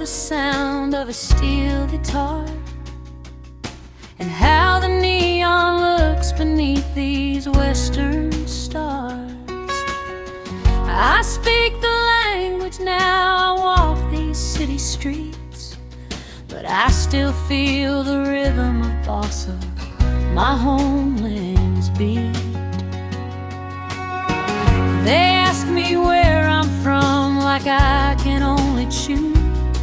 the sound of a steel guitar, and how the neon looks beneath these western stars. I speak the language now, I walk these city streets, but I still feel the rhythm of bossa, my homeland's beat. They ask me where I'm from, like I can only choose.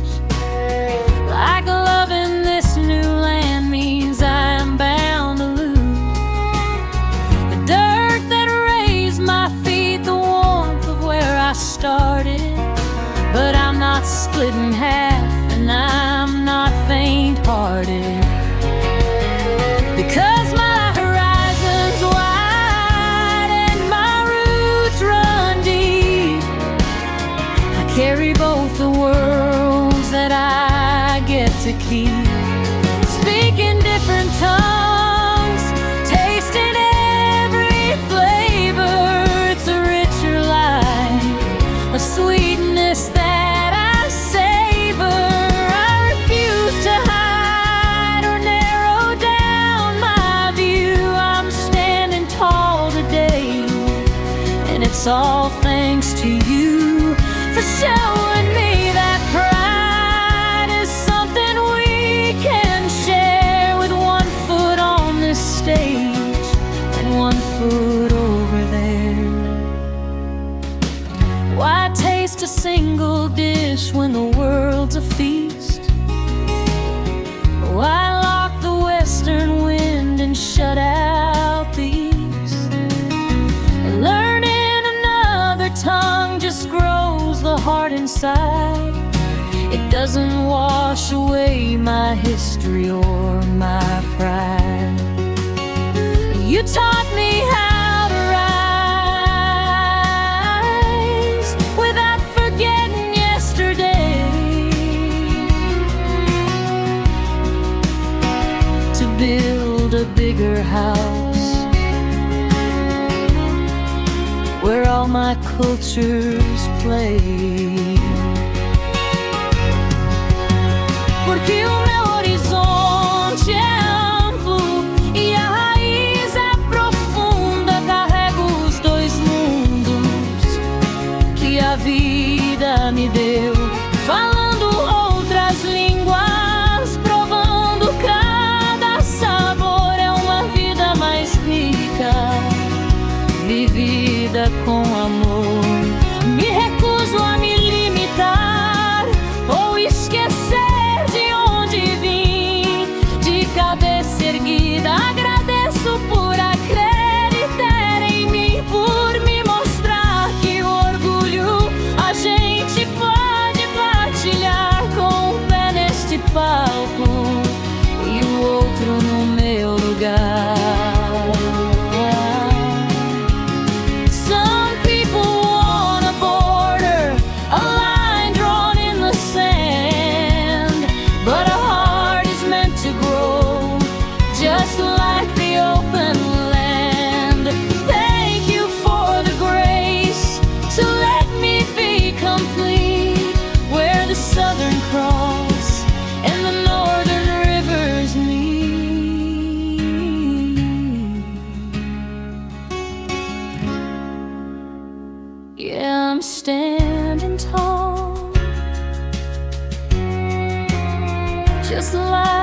Like loving this new land means I am bound to lose. The dirt that raised my feet, the warmth of where I started. But I'm not split in half, and I'm not faint-hearted, because my horizon's wide and my roots run deep. I carry both the worlds that I get to keep, speaking different tongues, tasting every flavor. It's a richer life, a sweetness that I savor. I refuse to hide or narrow down my view. I'm standing tall today, and it's all thanks to you for showing me that pride is something we can share, with one foot on this stage and one foot over there. Why taste a single dish when the world's a feast? Why lock the western wind and shut out the east? Learning another tongue just grows the heart inside. It doesn't wash away my history or my pride. You taught me how to rise without forgetting yesterday, to build a bigger house where all my cultures play. Porque o meu horizonte é amplo e a raiz é profunda. Carrego os dois mundos que a vida me deu, falando outras línguas, provando cada sabor. É uma vida mais rica, vivida com amor. Me recuso a me limitar ou esquecer de onde vim. De cabeça erguida, agradeço por acreditar em mim, por me mostrar que o orgulho a gente pode partilhar, com um pé neste palco e o outro no meu lugar. Some people want a border, a line drawn in the sand, but a heart is meant to grow just like the open land. Thank you for the grace to let me be complete, where the Southern Cross and the Northern rivers meet. Yeah, I'm standing tall, just like